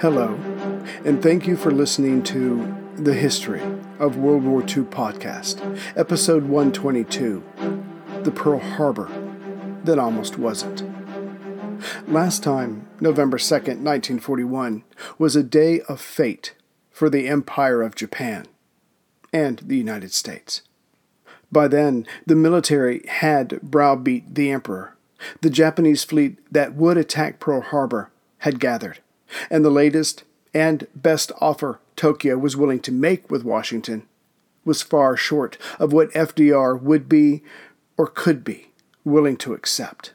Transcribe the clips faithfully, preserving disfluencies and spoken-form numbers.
Hello, and thank you for listening to the History of World War Two podcast, episode one twenty-two, The Pearl Harbor That Almost Wasn't. Last time, November second, nineteen forty-one, was a day of fate for the Empire of Japan and the United States. By then, the military had browbeat the Emperor. The Japanese fleet that would attack Pearl Harbor had gathered, and the latest and best offer Tokyo was willing to make with Washington was far short of what F D R would be, or could be, willing to accept.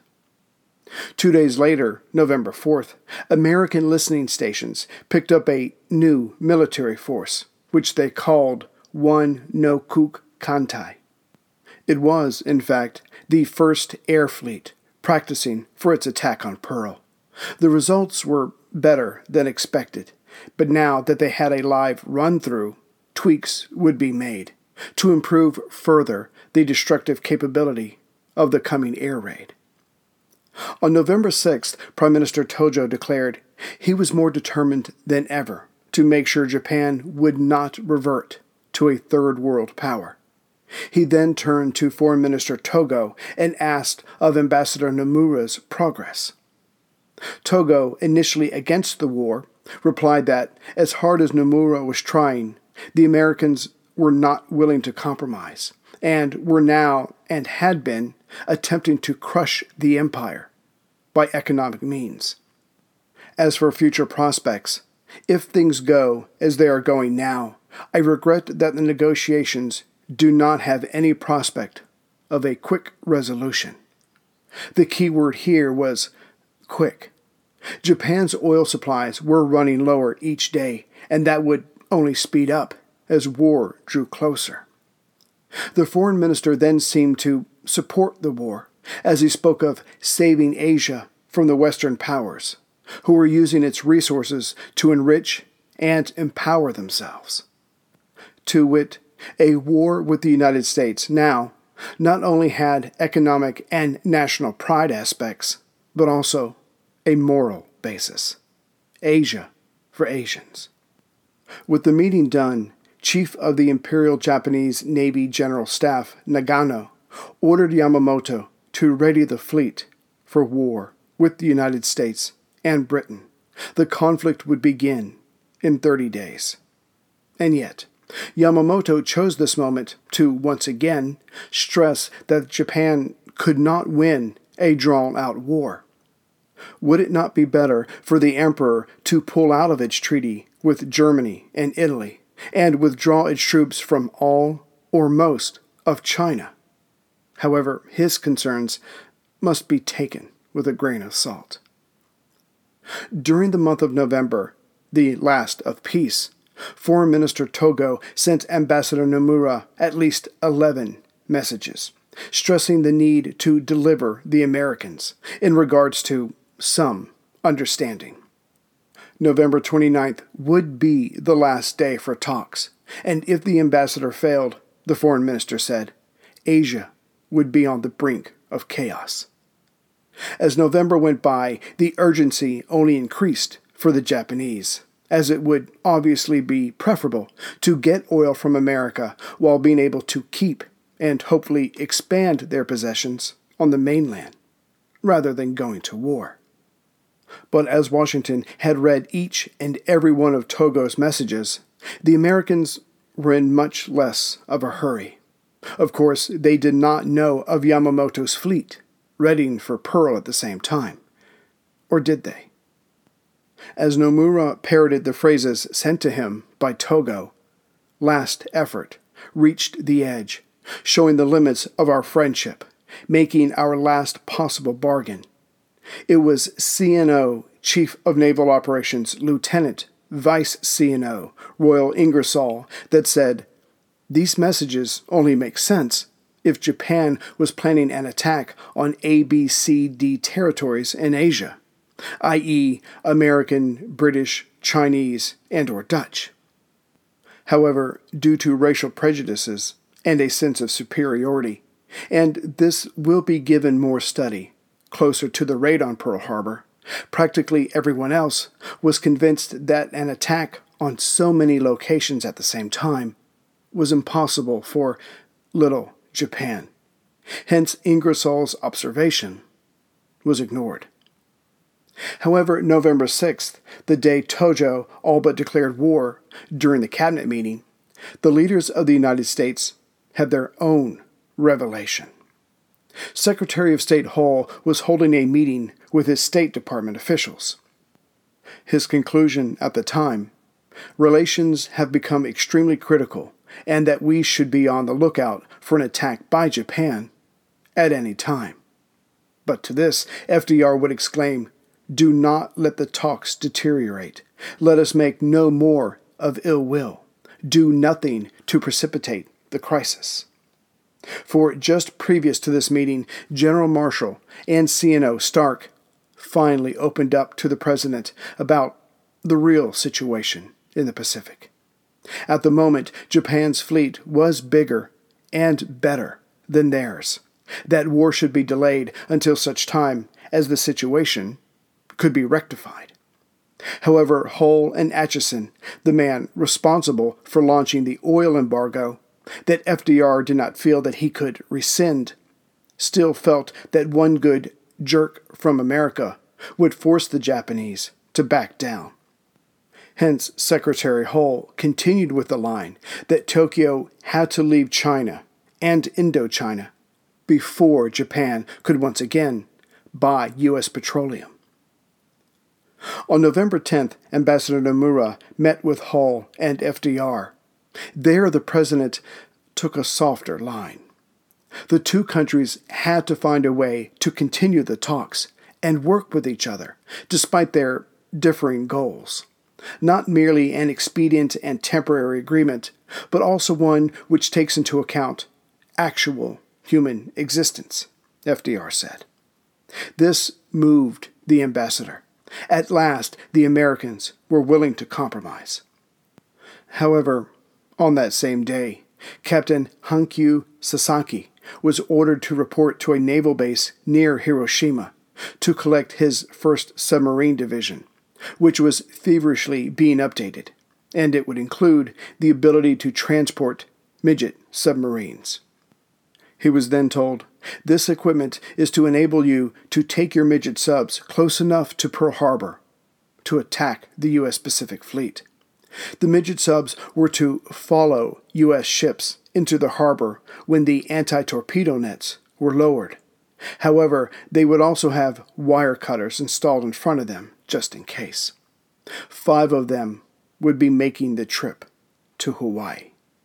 Two days later, November fourth, American listening stations picked up a new military force, which they called One no Kuk Kantai. It was, in fact, the first air fleet practicing for its attack on Pearl. The results were better than expected, but now that they had a live run-through, tweaks would be made to improve further the destructive capability of the coming air raid. On November sixth, Prime Minister Tojo declared he was more determined than ever to make sure Japan would not revert to a third world power. He then turned to Foreign Minister Togo and asked of Ambassador Nomura's progress. Togo, initially against the war, replied that, as hard as Nomura was trying, the Americans were not willing to compromise, and were now, and had been, attempting to crush the empire by economic means. As for future prospects, if things go as they are going now, I regret that the negotiations do not have any prospect of a quick resolution. The key word here was quick. Japan's oil supplies were running lower each day, and that would only speed up as war drew closer. The foreign minister then seemed to support the war, as he spoke of saving Asia from the Western powers, who were using its resources to enrich and empower themselves. To wit, a war with the United States now not only had economic and national pride aspects, but also a moral basis. Asia for Asians. With the meeting done, Chief of the Imperial Japanese Navy General Staff, Nagano, ordered Yamamoto to ready the fleet for war with the United States and Britain. The conflict would begin in thirty days. And yet, Yamamoto chose this moment to once again stress that Japan could not win a drawn-out war. Would it not be better for the emperor to pull out of its treaty with Germany and Italy and withdraw its troops from all or most of China? However, his concerns must be taken with a grain of salt. During the month of November, the last of peace, Foreign Minister Togo sent Ambassador Nomura at least eleven messages, stressing the need to deliver the Americans in regards to some understanding. November twenty-ninth would be the last day for talks, and if the ambassador failed, the foreign minister said, Asia would be on the brink of chaos. As November went by, the urgency only increased for the Japanese, as it would obviously be preferable to get oil from America while being able to keep and hopefully expand their possessions on the mainland, rather than going to war. But as Washington had read each and every one of Togo's messages, the Americans were in much less of a hurry. Of course, they did not know of Yamamoto's fleet, readying for Pearl at the same time. Or did they? As Nomura parroted the phrases sent to him by Togo, last effort reached the edge, showing the limits of our friendship, making our last possible bargain. It was C N O, Chief of Naval Operations, Lieutenant Vice C N O, Royal Ingersoll, that said, these messages only make sense if Japan was planning an attack on A B C D territories in Asia, that is, American, British, Chinese, and or Dutch. However, due to racial prejudices and a sense of superiority, and this will be given more study closer to the raid on Pearl Harbor, Practically everyone else was convinced that an attack on so many locations at the same time was impossible for little Japan. Hence, Ingersoll's observation was ignored. However, November sixth, the day Tojo all but declared war during the cabinet meeting, the leaders of the United States had their own revelation. Secretary of State Hull was holding a meeting with his State Department officials. His conclusion at the time, relations have become extremely critical and that we should be on the lookout for an attack by Japan at any time. But to this, F D R would exclaim, "Do not let the talks deteriorate. Let us make no more of ill will. Do nothing to precipitate the crisis." For just previous to this meeting, General Marshall and C N O Stark finally opened up to the President about the real situation in the Pacific. At the moment, Japan's fleet was bigger and better than theirs. That war should be delayed until such time as the situation could be rectified. However, Hull and Atchison, the man responsible for launching the oil embargo that F D R did not feel that he could rescind, still felt that one good jerk from America would force the Japanese to back down. Hence, Secretary Hull continued with the line that Tokyo had to leave China and Indochina before Japan could once again buy U S petroleum. On November tenth, Ambassador Nomura met with Hull and F D R. There, the President took a softer line. The two countries had to find a way to continue the talks and work with each other, despite their differing goals. Not merely an expedient and temporary agreement, but also one which takes into account actual human existence, F D R said. This moved the ambassador. At last, the Americans were willing to compromise. However, on that same day, Captain Hankyu Sasaki was ordered to report to a naval base near Hiroshima to collect his first submarine division, which was feverishly being updated, and it would include the ability to transport midget submarines. He was then told, "This equipment is to enable you to take your midget subs close enough to Pearl Harbor to attack the U S Pacific Fleet." The midget subs were to follow U S ships into the harbor when the anti-torpedo nets were lowered. However, they would also have wire cutters installed in front of them, just in case. Five of them would be making the trip to Hawaii.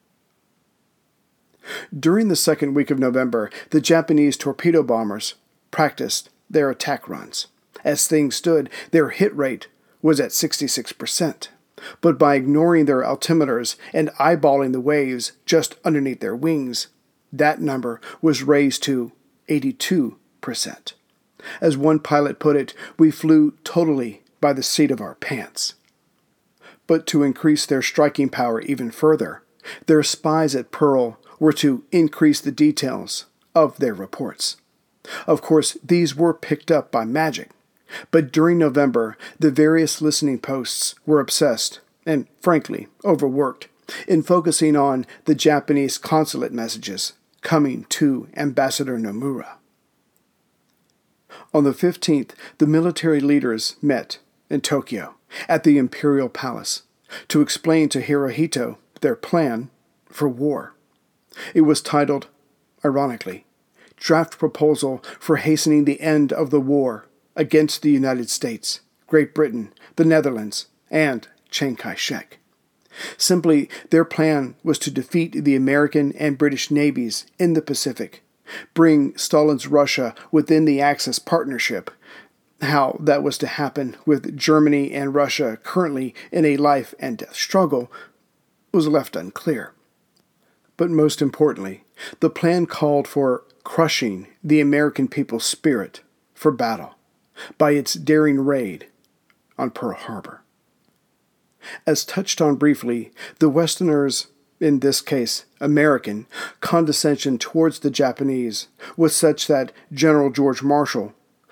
During the second week of November, the Japanese torpedo bombers practiced their attack runs. As things stood, their hit rate was at sixty-six percent. But by ignoring their altimeters and eyeballing the waves just underneath their wings, that number was raised to eighty-two percent. As one pilot put it, we flew totally by the seat of our pants. But to increase their striking power even further, their spies at Pearl were to increase the details of their reports. Of course, these were picked up by magic, but during November, the various listening posts were obsessed, and frankly, overworked, in focusing on the Japanese consulate messages coming to Ambassador Nomura. On the fifteenth, the military leaders met in Tokyo at the Imperial Palace to explain to Hirohito their plan for war. It was titled, ironically, Draft Proposal for Hastening the End of the War against the United States, Great Britain, the Netherlands, and Chiang Kai-shek. Simply, their plan was to defeat the American and British navies in the Pacific, bring Stalin's Russia within the Axis partnership. How that was to happen with Germany and Russia currently in a life and death struggle was left unclear. But most importantly, the plan called for crushing the American people's spirit for battle by its daring raid on Pearl Harbor. As touched on briefly, the Westerners, in this case American, condescension towards the Japanese was such that General George Marshall,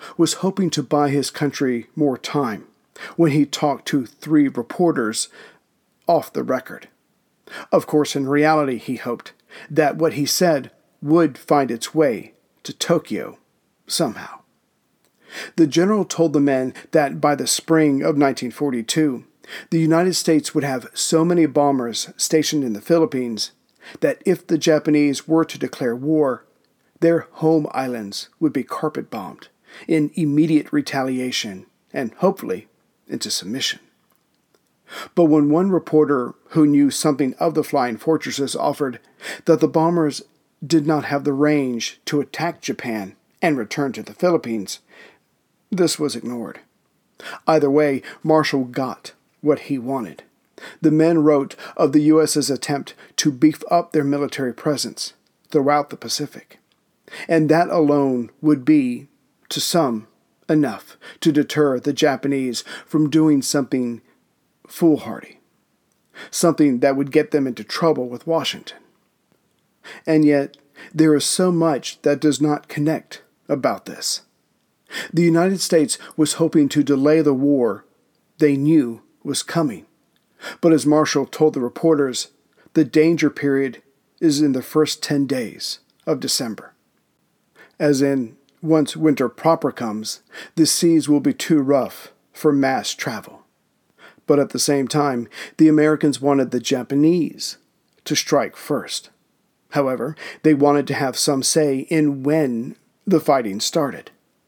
was hoping to buy his country more time when he talked to three reporters off the record. Of course, in reality, he hoped that what he said would find its way to Tokyo somehow. The general told the men that by the spring of nineteen forty-two, the United States would have so many bombers stationed in the Philippines that if the Japanese were to declare war, their home islands would be carpet-bombed in immediate retaliation and hopefully into submission. But when one reporter who knew something of the flying fortresses offered that the bombers did not have the range to attack Japan and return to the Philippines, this was ignored. Either way, Marshall got what he wanted. The men wrote of the U S's attempt to beef up their military presence throughout the Pacific, and that alone would be, to some, enough to deter the Japanese from doing something foolhardy, something that would get them into trouble with Washington. And yet, there is so much that does not connect about this. The United States was hoping to delay the war they knew was coming. But as Marshall told the reporters, the danger period is in the first ten days of December. As in, once winter proper comes, the seas will be too rough for mass travel. But at the same time, the Americans wanted the Japanese to strike first. However, they wanted to have some say in when the fighting started.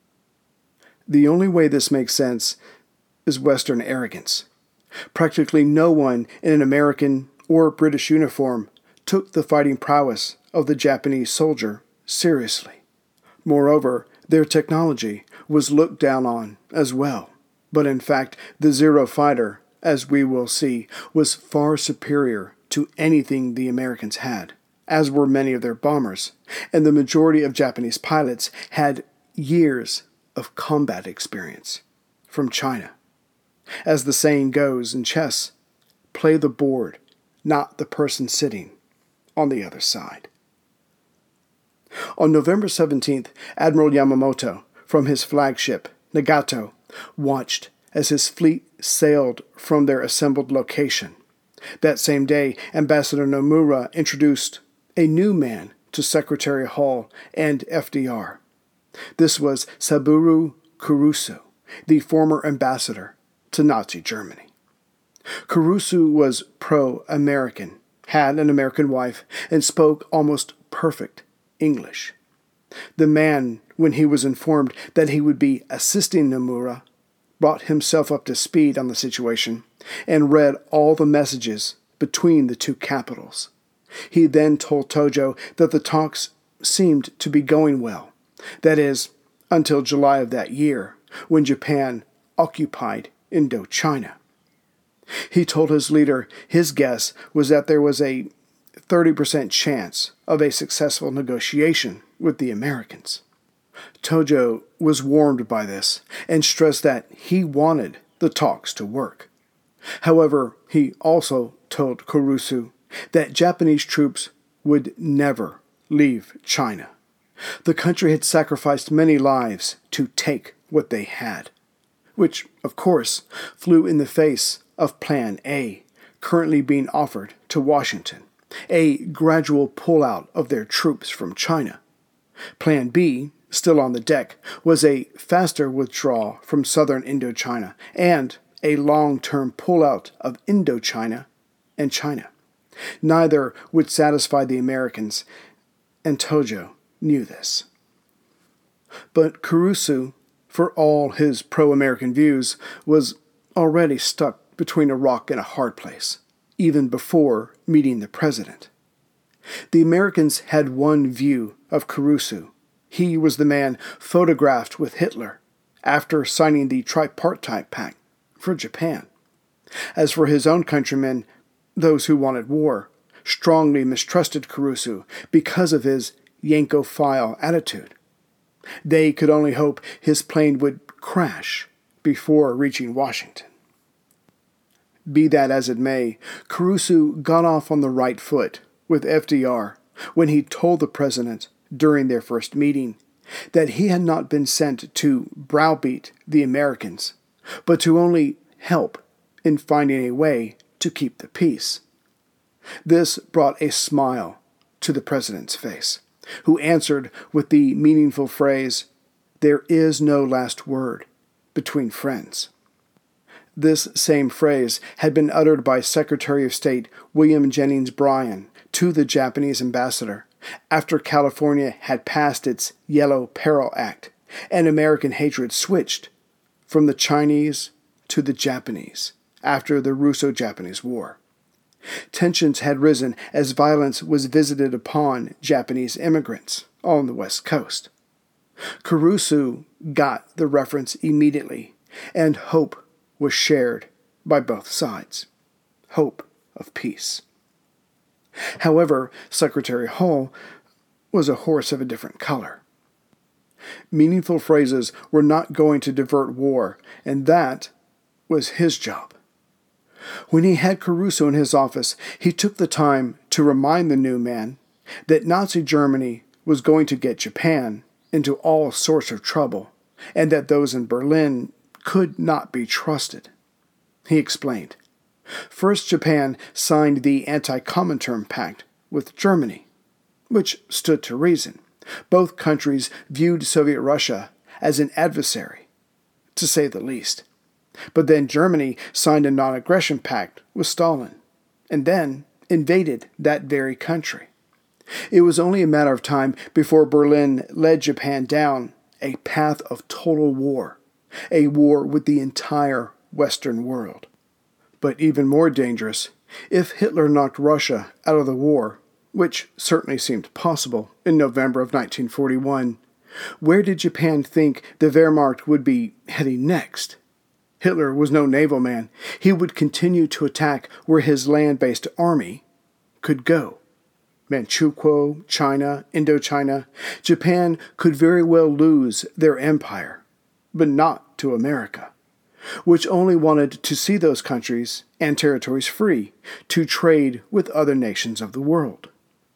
The only way this makes sense is Western arrogance. Practically no one in an American or British uniform took the fighting prowess of the Japanese soldier seriously. Moreover, their technology was looked down on as well. But in fact, the Zero fighter, as we will see, was far superior to anything the Americans had, as were many of their bombers, and the majority of Japanese pilots had years of combat experience from China. As the saying goes in chess, play the board, not the person sitting on the other side. On November seventeenth, Admiral Yamamoto, from his flagship, Nagato, watched as his fleet sailed from their assembled location. That same day, Ambassador Nomura introduced a new man to Secretary Hall and F D R. This was Saburo Kurusu, the former ambassador to Nazi Germany. Kurusu was pro-American, had an American wife, and spoke almost perfect English. The man, when he was informed that he would be assisting Nomura, brought himself up to speed on the situation and read all the messages between the two capitals. He then told Tojo that the talks seemed to be going well, that is, until July of that year, when Japan occupied Indochina. He told his leader his guess was that there was a thirty percent chance of a successful negotiation with the Americans. Tojo was warmed by this and stressed that he wanted the talks to work. However, he also told Kurusu that Japanese troops would never leave China. The country had sacrificed many lives to take what they had, which, of course, flew in the face of Plan A, currently being offered to Washington, a gradual pullout of their troops from China. Plan B, still on the deck, was a faster withdrawal from southern Indochina and a long-term pullout of Indochina and China. Neither would satisfy the Americans, and Tojo knew this. But Kurusu, for all his pro-American views, was already stuck between a rock and a hard place, even before meeting the president. The Americans had one view of Kurusu. He was the man photographed with Hitler after signing the Tripartite Pact for Japan. As for his own countrymen, those who wanted war, strongly mistrusted Kurusu because of his Yankophile attitude. They could only hope his plane would crash before reaching Washington. Be that as it may, Kurusu got off on the right foot with F D R when he told the president during their first meeting that he had not been sent to browbeat the Americans, but to only help in finding a way to keep the peace. This brought a smile to the president's face, who answered with the meaningful phrase, "There is no last word between friends." This same phrase had been uttered by Secretary of State William Jennings Bryan to the Japanese ambassador after California had passed its Yellow Peril Act and American hatred switched from the Chinese to the Japanese after the Russo-Japanese War. Tensions had risen as violence was visited upon Japanese immigrants on the West Coast. Kurusu got the reference immediately, and hope was shared by both sides. Hope of peace. However, Secretary Hull was a horse of a different color. Meaningful phrases were not going to divert war, and that was his job. When he had Kurusu in his office, he took the time to remind the new man that Nazi Germany was going to get Japan into all sorts of trouble, and that those in Berlin could not be trusted. He explained, first Japan signed the Anti-Comintern Pact with Germany, which stood to reason. Both countries viewed Soviet Russia as an adversary, to say the least. But then Germany signed a non-aggression pact with Stalin, and then invaded that very country. It was only a matter of time before Berlin led Japan down a path of total war, a war with the entire Western world. But even more dangerous, if Hitler knocked Russia out of the war, which certainly seemed possible in November of nineteen forty-one, where did Japan think the Wehrmacht would be heading next? Hitler was no naval man. He would continue to attack where his land-based army could go. Manchukuo, China, Indochina, Japan could very well lose their empire, but not to America, which only wanted to see those countries and territories free to trade with other nations of the world.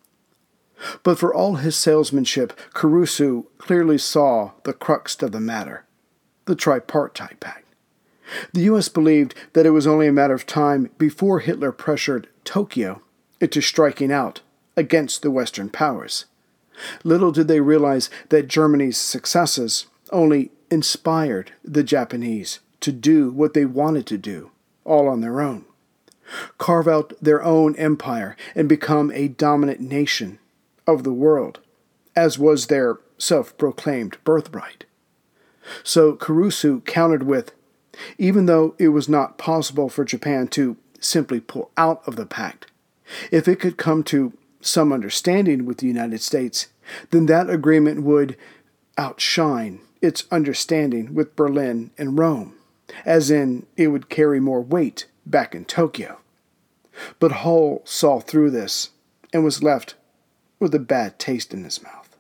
But for all his salesmanship, Kurusu clearly saw the crux of the matter, the Tripartite Pact. The U S believed that it was only a matter of time before Hitler pressured Tokyo into striking out against the Western powers. Little did they realize that Germany's successes only inspired the Japanese to do what they wanted to do, all on their own. Carve out their own empire and become a dominant nation of the world, as was their self-proclaimed birthright. So Kurusu countered with, even though it was not possible for Japan to simply pull out of the pact, if it could come to some understanding with the United States, then that agreement would outshine its understanding with Berlin and Rome, as in it would carry more weight back in Tokyo. But Hull saw through this and was left with a bad taste in his mouth.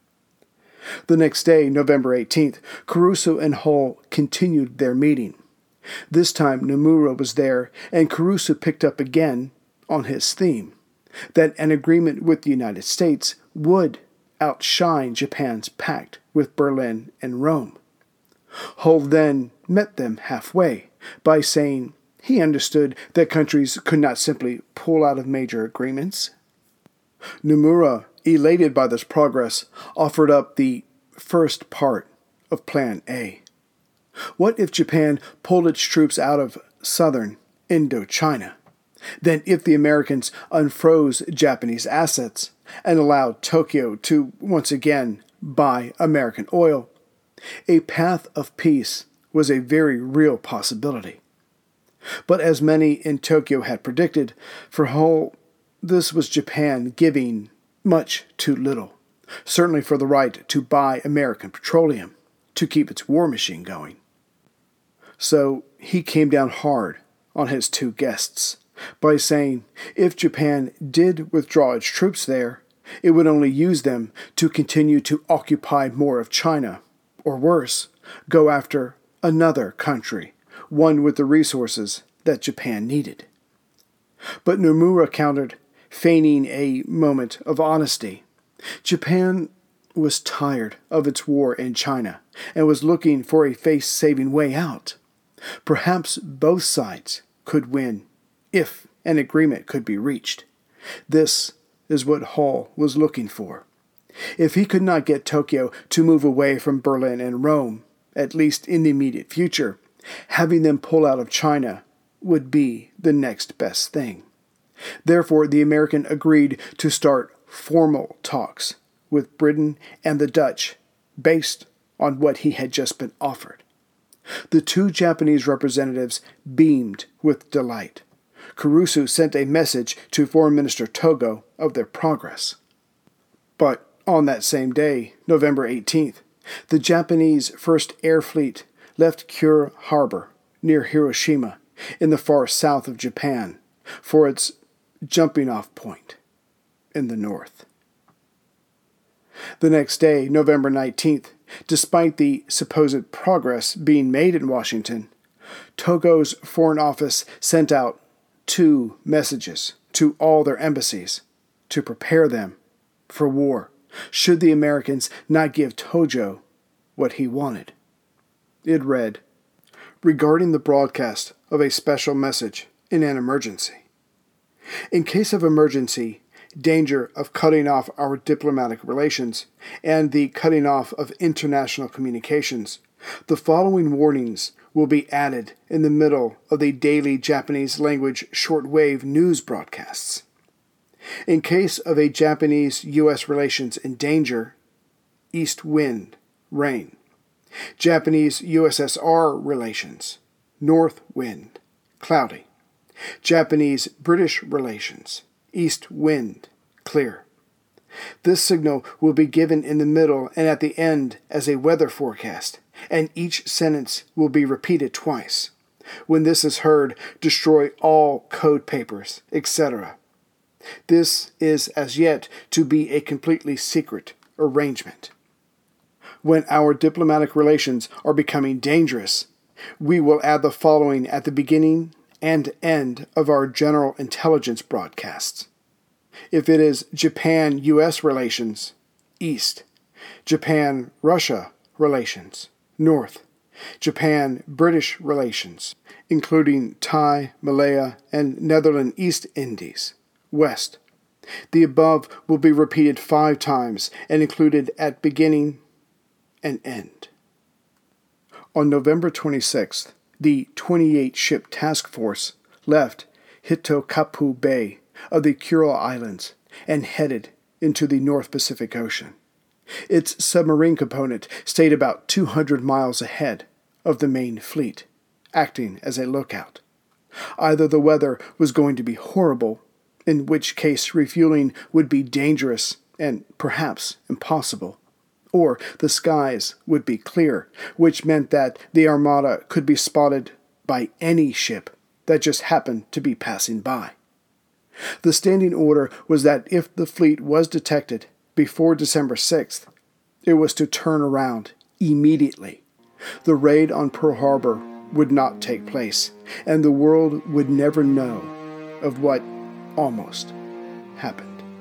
The next day, November eighteenth, Kurusu and Hull continued their meeting. This time Nomura was there, and Kurusu picked up again on his theme, that an agreement with the United States would outshine Japan's pact with Berlin and Rome. Hull then met them halfway by saying he understood that countries could not simply pull out of major agreements. Nomura, elated by this progress, offered up the first part of Plan A. What if Japan pulled its troops out of southern Indochina? Then if the Americans unfroze Japanese assets and allowed Tokyo to once again buy American oil, a path of peace was a very real possibility. But as many in Tokyo had predicted, for Hull, this was Japan giving much too little, certainly for the right to buy American petroleum to keep its war machine going. So he came down hard on his two guests by saying if Japan did withdraw its troops there, it would only use them to continue to occupy more of China, or worse, go after another country, one with the resources that Japan needed. But Nomura countered, feigning a moment of honesty. Japan was tired of its war in China and was looking for a face-saving way out. Perhaps both sides could win if an agreement could be reached. This is what Hull was looking for. If he could not get Tokyo to move away from Berlin and Rome, at least in the immediate future, having them pull out of China would be the next best thing. Therefore, the American agreed to start formal talks with Britain and the Dutch based on what he had just been offered. The two Japanese representatives beamed with delight. Kurusu sent a message to Foreign Minister Togo of their progress. But on that same day, November eighteenth, the Japanese First Air Fleet left Kure Harbor near Hiroshima in the far south of Japan for its jumping-off point in the north. The next day, November nineteenth, despite the supposed progress being made in Washington, Togo's Foreign Office sent out two messages to all their embassies to prepare them for war should the Americans not give Tojo what he wanted. It read, regarding the broadcast of a special message in an emergency. In case of emergency, danger of cutting off our diplomatic relations, and the cutting off of international communications, the following warnings will be added in the middle of the daily Japanese language shortwave news broadcasts. In case of a Japanese-U S relations in danger, east wind, rain. Japanese-U S S R relations, north wind, cloudy. Japanese-British relations, east wind, clear. This signal will be given in the middle and at the end as a weather forecast, and each sentence will be repeated twice. When this is heard, destroy all code papers, et cetera. This is as yet to be a completely secret arrangement. When our diplomatic relations are becoming dangerous, we will add the following at the beginning and end of our general intelligence broadcasts. If it is Japan-U S relations, east. Japan-Russia relations, north. Japan-British relations, including Thai, Malaya, and Netherlands East Indies, west. The above will be repeated five times and included at beginning and end. On November twenty-sixth, the twenty-eight ship task force left Hitokapu Bay of the Kuril Islands and headed into the North Pacific Ocean. Its submarine component stayed about two hundred miles ahead of the main fleet, acting as a lookout. Either the weather was going to be horrible, in which case refueling would be dangerous and perhaps impossible, or the skies would be clear, which meant that the Armada could be spotted by any ship that just happened to be passing by. The standing order was that if the fleet was detected before December sixth, it was to turn around immediately. The raid on Pearl Harbor would not take place, and the world would never know of what almost happened.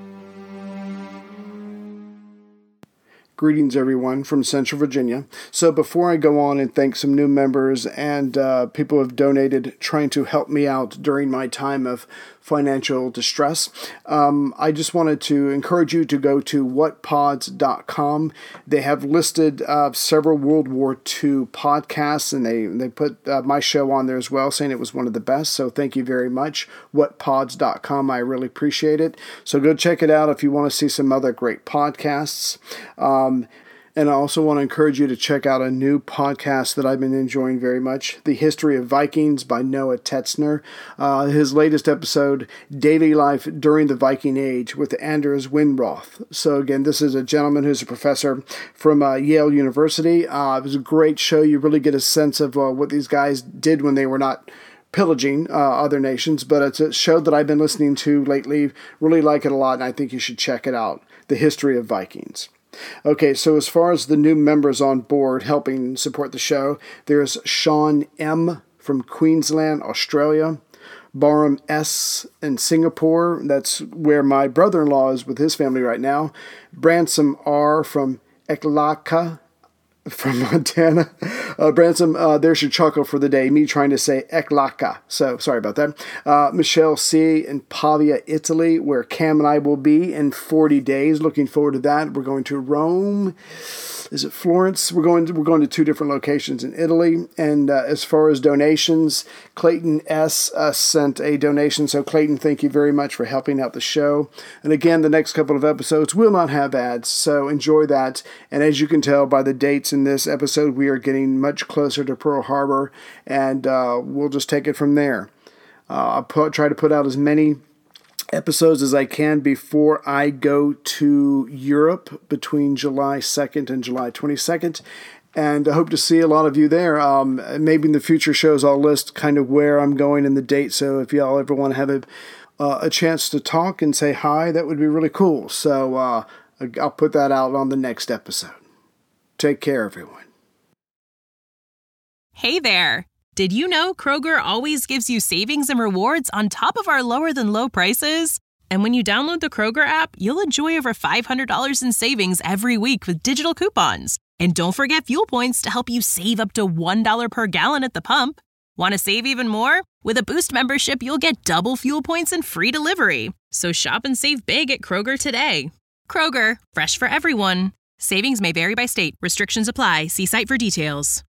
Greetings, everyone, from Central Virginia. So before I go on and thank some new members and uh, people who have donated trying to help me out during my time of financial distress, um, I just wanted to encourage you to go to what pods dot com. They have listed uh, several World War Two podcasts, and they, they put uh, my show on there as well, saying it was one of the best. So thank you very much. what pods dot com. I really appreciate it. So go check it out if you want to see some other great podcasts. Um, Um, and I also want to encourage you to check out a new podcast that I've been enjoying very much, The History of Vikings by Noah Tetzner. Uh, his latest episode, Daily Life During the Viking Age with Anders Winroth. So again, this is a gentleman who's a professor from uh, Yale University. Uh, it was a great show. You really get a sense of uh, what these guys did when they were not pillaging uh, other nations, but it's a show that I've been listening to lately. Really like it a lot, and I think you should check it out, The History of Vikings. Okay, so as far as the new members on board helping support the show, there's Sean M. from Queensland, Australia, Barham S. in Singapore, that's where my brother-in-law is with his family right now, Bransom R. from Eklaka from Montana. Uh, Bransom, uh, there's your chuckle for the day. Me trying to say Eklaka. So sorry about that. Uh, Michelle C. in Pavia, Italy, where Cam and I will be in forty days. Looking forward to that. We're going to Rome. Is it Florence? We're going to, we're going to two different locations in Italy. And uh, as far as donations, Clayton S. Uh, sent a donation. So Clayton, thank you very much for helping out the show. And again, the next couple of episodes will not have ads, so enjoy that. And as you can tell by the dates in this episode, we are getting much closer to Pearl Harbor, and uh, we'll just take it from there. Uh, I'll put, try to put out as many episodes as I can before I go to Europe between July second and July twenty-second. And I hope to see a lot of you there. Um, maybe in the future shows I'll list kind of where I'm going and the date. So if y'all ever want to have a, uh, a chance to talk and say hi, that would be really cool. So uh, I'll put that out on the next episode. Take care, everyone. Hey there. Did you know Kroger always gives you savings and rewards on top of our lower than low prices? And when you download the Kroger app, you'll enjoy over five hundred dollars in savings every week with digital coupons. And don't forget fuel points to help you save up to one dollar per gallon at the pump. Want to save even more? With a Boost membership, you'll get double fuel points and free delivery. So shop and save big at Kroger today. Kroger, fresh for everyone. Savings may vary by state. Restrictions apply. See site for details.